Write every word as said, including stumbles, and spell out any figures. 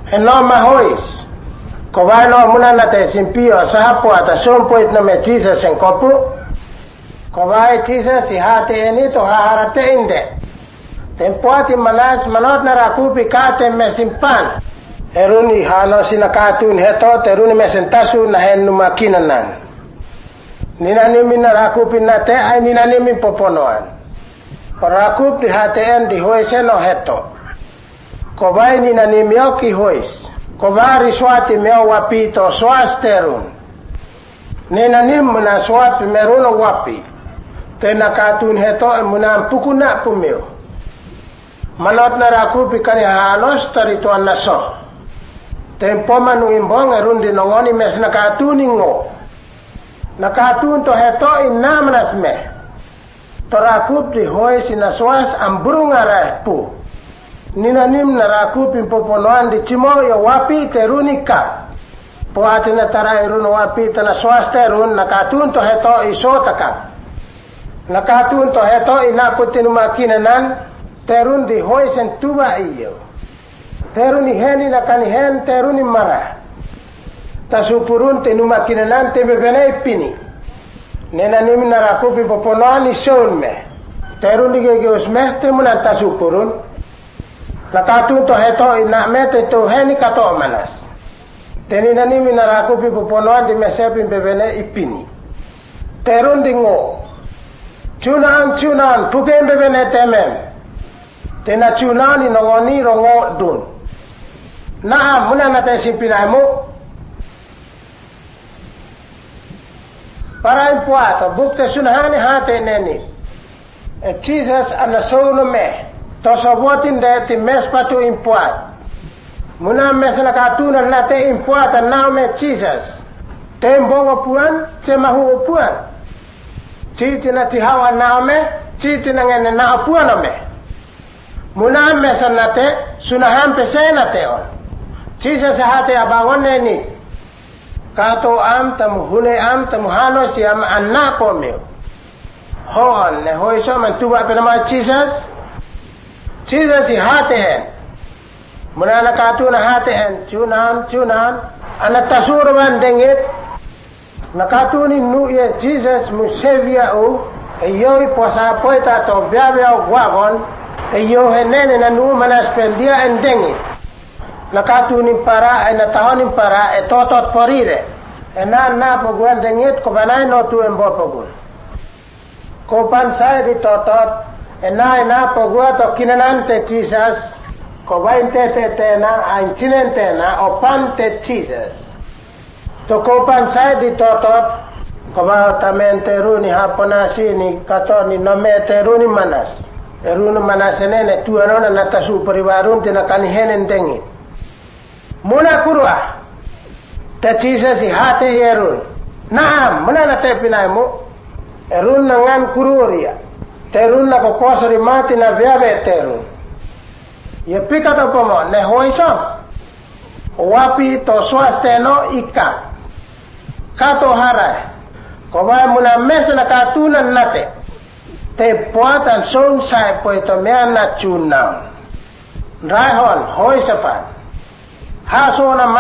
Eno mahois. Ko vai no muna na te simpio sapo ata sompoit na me Jesus en kopu. Ko vai Jesus si hate eni to haharate inde. Tempoati malas manot na rakupi kate me simpan. Eruni halo sinakatun heto teruni me sentasu na henu makinanan. Ninanimi na rakupi na te ay ninanimi poponoan. Rakup di hate en di hoise no heto. Ko vai ninanimi oki hois. Ko vari swati meo wapito swasterun. Ninanim na swati meruno wapi. Tena katun heto e munam pukuna pumeo. Manot na rakupi kani halos tarituan na so. Tempo manu imbong erundi nongoni mes nakatuni ngo. Nakatun to heto inam nasme. To rakup di hoi sinaswas ambrunga rapu. Ninanim na rakup impoponoan di chimoyo wapi terunika. Poati na tara irun wapi tanaswas terun nakatun to heto isotaka. Nakatun to heto inaputin makinanan terun di hoi sentuba iyo. Teruni heni nakani hen teruni mara. Tasupurun tenuma kinanan te bebenai pini. Nena nimi narakupi poponoani sounme. Teruni gege usmeh temunan tasupurun. Nakatun to heto ina mete to heni kato manas. Tenina nimi narakupi poponoan di mesepin bebenai ipini. Terun dingo. Cunan cunan puken bebenai temem. Tena cunani nongoni rongo dun. Naam muna natin simpinay mo. Para impuato, bukte sunahani hate neni. E Jesus anasouno me. To sobotin de ti mes patu impuat. Muna mes nakatuna nate impuat na me Jesus. Tembongo puan, se mahu puan. Chiti na tihawa na me, chiti na ngene na puan me. Muna mes nate sunahan pese nate on. Jesus hate abangon neni. Kato am tamu hune am tamu hano si am anak pomeo. Hoon ne hoi so man tuba pe nama Jesus. Jesus si hate hen. Muna na katu na hate hen. Chunan chunan. Ana tasurwan dengit. Nakatu ni nu ye Jesus musevia u. Eyoi posa poita to biabia wagon. Eyo henene na nu manaspendia en dengit. Nakatunin para ay natahonin para e totot porire. E na na poguan dengit ko banay no tu embo pogun. Ko pansay di totot e na e na pogua to kinanante Jesus. Ko bainte te te na ay chinente na o pante Jesus. To ko pansay di totot ko ba tamente runi haponasi ni katoni no mete runi manas. E runi manas nene tu anona natasu pariwarun tinakani henen dengit. Muna kurwa ta Jesus si hate yerun. Naam, muna na te pinay mo. Erun na ngan kururia. Terun na kokosori mati na viabe terun. Ye pika to pomo ne hoiso. Wapi to swasteno ika. Kato harai. Kobay muna mesa na katunan nate. Te puatan song sai poito mea na chunam. Raihon hoisapan. Haso na